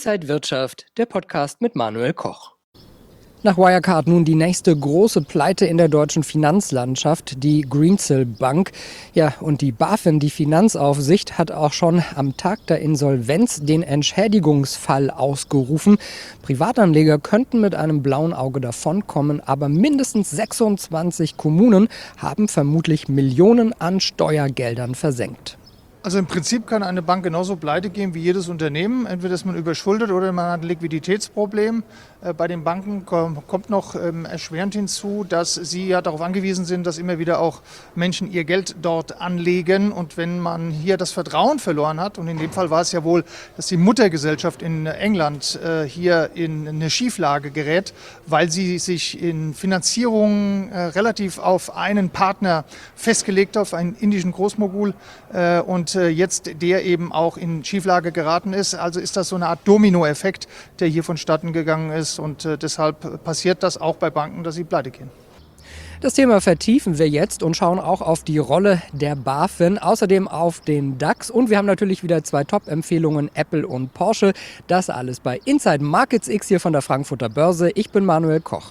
Inside Wirtschaft, der Podcast mit Manuel Koch. Nach Wirecard nun die nächste große Pleite in der deutschen Finanzlandschaft, die Greensill Bank. Ja, und die BaFin, die Finanzaufsicht, hat auch schon am Tag der Insolvenz den Entschädigungsfall ausgerufen. Privatanleger könnten mit einem blauen Auge davonkommen, aber mindestens 26 Kommunen haben vermutlich Millionen an Steuergeldern versenkt. Also im Prinzip kann eine Bank genauso pleite gehen wie jedes Unternehmen. Entweder ist man überschuldet oder man hat ein Liquiditätsproblem. Bei den Banken kommt noch erschwerend hinzu, dass sie ja darauf angewiesen sind, dass immer wieder auch Menschen ihr Geld dort anlegen. Und wenn man hier das Vertrauen verloren hat, und in dem Fall war es ja wohl, dass die Muttergesellschaft in England hier in eine Schieflage gerät, weil sie sich in Finanzierung relativ auf einen Partner festgelegt hat, auf einen indischen Großmogul, und jetzt der eben auch in Schieflage geraten ist. Also ist das so eine Art Dominoeffekt, der hier vonstatten gegangen ist. Und deshalb passiert das auch bei Banken, dass sie pleite gehen. Das Thema vertiefen wir jetzt und schauen auch auf die Rolle der BaFin, außerdem auf den DAX. Und wir haben natürlich wieder zwei Top-Empfehlungen, Apple und Porsche. Das alles bei Inside Markets X hier von der Frankfurter Börse. Ich bin Manuel Koch.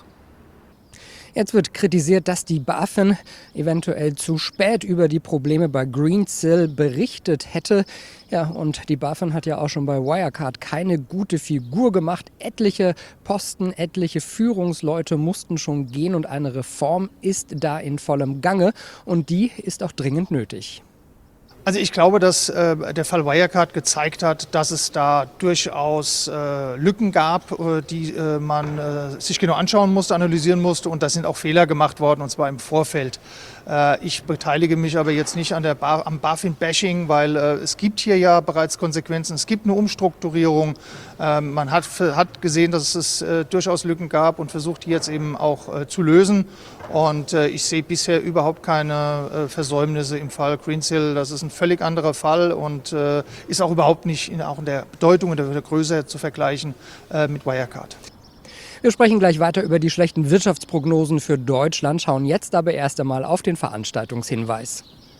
Jetzt wird kritisiert, dass die BaFin eventuell zu spät über die Probleme bei Greensill berichtet hätte. Ja, und die BaFin hat ja auch schon bei Wirecard keine gute Figur gemacht. Etliche Posten, etliche Führungsleute mussten schon gehen und eine Reform ist da in vollem Gange und die ist auch dringend nötig. Also ich glaube, dass der Fall Wirecard gezeigt hat, dass es da durchaus Lücken gab, die man sich genau anschauen musste, analysieren musste, und da sind auch Fehler gemacht worden, und zwar im Vorfeld. Ich beteilige mich aber jetzt nicht an am BaFin-Bashing, weil es gibt hier ja bereits Konsequenzen, es gibt eine Umstrukturierung. Man hat gesehen, dass es durchaus Lücken gab und versucht die jetzt eben auch zu lösen. Und ich sehe bisher überhaupt keine Versäumnisse im Fall Greensill. Das ist ein völlig anderer Fall und ist auch überhaupt nicht auch in der Bedeutung und der Größe zu vergleichen mit Wirecard. Wir sprechen gleich weiter über die schlechten Wirtschaftsprognosen für Deutschland, schauen jetzt aber erst einmal auf den Veranstaltungshinweis.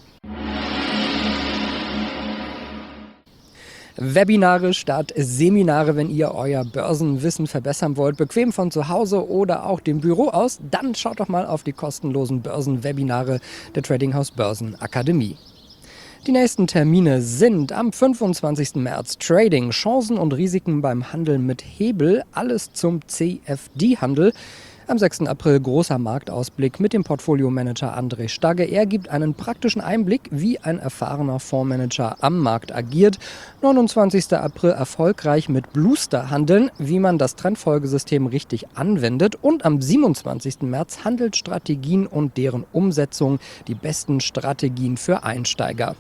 Webinare statt Seminare, wenn ihr euer Börsenwissen verbessern wollt, bequem von zu Hause oder auch dem Büro aus, dann schaut doch mal auf die kostenlosen Börsenwebinare der Trading House Börsenakademie. Die nächsten Termine sind am 25. März Trading, Chancen und Risiken beim Handel mit Hebel, alles zum CFD-Handel. Am 6. April großer Marktausblick mit dem Portfoliomanager André Stagge. Er gibt einen praktischen Einblick, wie ein erfahrener Fondsmanager am Markt agiert. 29. April erfolgreich mit Bluester handeln, wie man das Trendfolgesystem richtig anwendet. Und am 27. März Handelsstrategien und deren Umsetzung, die besten Strategien für Einsteiger.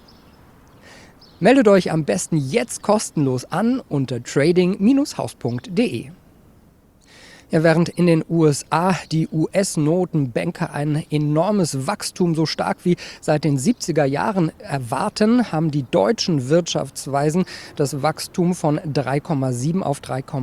Meldet euch am besten jetzt kostenlos an unter trading-haus.de. Ja, während in den USA die US-Notenbanker ein enormes Wachstum so stark wie seit den 70er Jahren erwarten, haben die deutschen Wirtschaftsweisen das Wachstum von 3,7 auf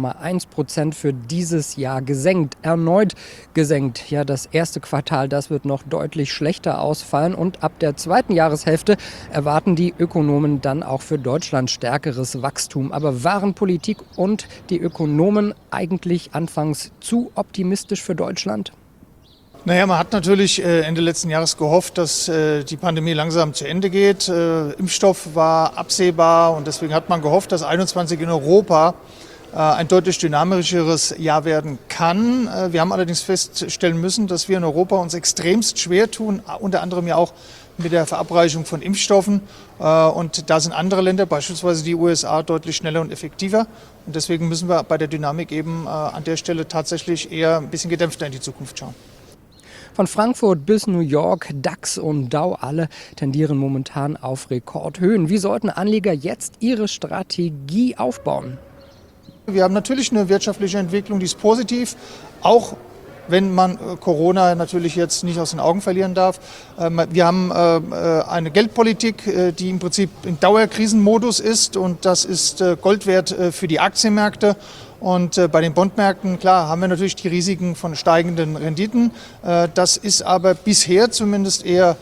3,1% für dieses Jahr gesenkt. Erneut gesenkt. Ja, das erste Quartal, das wird noch deutlich schlechter ausfallen und ab der zweiten Jahreshälfte erwarten die Ökonomen dann auch für Deutschland stärkeres Wachstum. Aber waren Politik und die Ökonomen eigentlich anfangs zu optimistisch für Deutschland? Naja, man hat natürlich Ende letzten Jahres gehofft, dass die Pandemie langsam zu Ende geht. Impfstoff war absehbar und deswegen hat man gehofft, dass 2021 in Europa ein deutlich dynamischeres Jahr werden kann. Wir haben allerdings feststellen müssen, dass wir in Europa uns extremst schwer tun, unter anderem ja auch mit der Verabreichung von Impfstoffen. Und da sind andere Länder, beispielsweise die USA, deutlich schneller und effektiver. Und deswegen müssen wir bei der Dynamik eben an der Stelle tatsächlich eher ein bisschen gedämpfter in die Zukunft schauen. Von Frankfurt bis New York, DAX und Dow, alle tendieren momentan auf Rekordhöhen. Wie sollten Anleger jetzt ihre Strategie aufbauen? Wir haben natürlich eine wirtschaftliche Entwicklung, die ist positiv, auch wenn man Corona natürlich jetzt nicht aus den Augen verlieren darf. Wir haben eine Geldpolitik, die im Prinzip im Dauerkrisenmodus ist, und das ist Gold wert für die Aktienmärkte. Und bei den Bondmärkten, klar, haben wir natürlich die Risiken von steigenden Renditen. Das ist aber bisher zumindest eher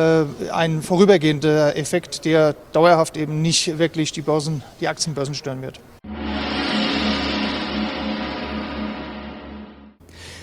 ein vorübergehender Effekt, der dauerhaft eben nicht wirklich die Aktienbörsen stören wird.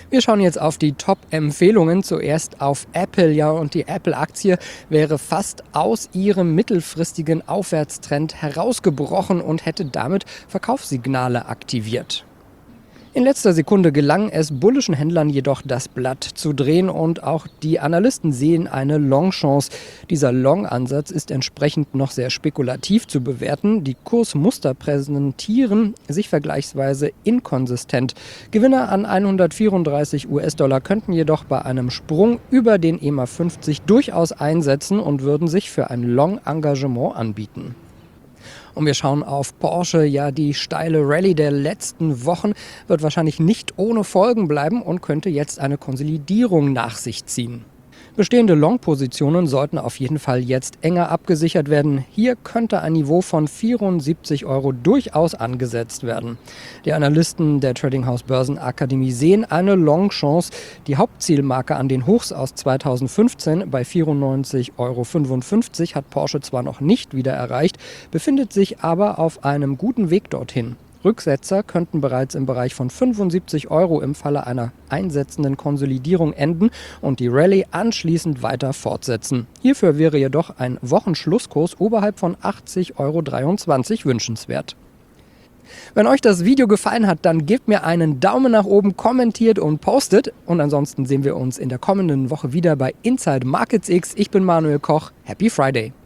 Wir schauen jetzt auf die Top-Empfehlungen. Zuerst auf Apple. Ja, und die Apple-Aktie wäre fast aus ihrem mittelfristigen Aufwärtstrend herausgebrochen und hätte damit Verkaufssignale aktiviert. In letzter Sekunde gelang es bullischen Händlern jedoch, das Blatt zu drehen und auch die Analysten sehen eine Long-Chance. Dieser Long-Ansatz ist entsprechend noch sehr spekulativ zu bewerten. Die Kursmuster präsentieren sich vergleichsweise inkonsistent. Gewinner an 134 US-Dollar könnten jedoch bei einem Sprung über den EMA 50 durchaus einsetzen und würden sich für ein Long-Engagement anbieten. Und wir schauen auf Porsche. Ja, die steile Rallye der letzten Wochen wird wahrscheinlich nicht ohne Folgen bleiben und könnte jetzt eine Konsolidierung nach sich ziehen. Bestehende Long-Positionen sollten auf jeden Fall jetzt enger abgesichert werden. Hier könnte ein Niveau von 74 € durchaus angesetzt werden. Die Analysten der Trading House Börsenakademie sehen eine Long-Chance. Die Hauptzielmarke an den Hochs aus 2015 bei 94,55 € hat Porsche zwar noch nicht wieder erreicht, befindet sich aber auf einem guten Weg dorthin. Rücksetzer könnten bereits im Bereich von 75 € im Falle einer einsetzenden Konsolidierung enden und die Rallye anschließend weiter fortsetzen. Hierfür wäre jedoch ein Wochenschlusskurs oberhalb von 80,23 € wünschenswert. Wenn euch das Video gefallen hat, dann gebt mir einen Daumen nach oben, kommentiert und postet. Und ansonsten sehen wir uns in der kommenden Woche wieder bei Inside Markets X. Ich bin Manuel Koch. Happy Friday!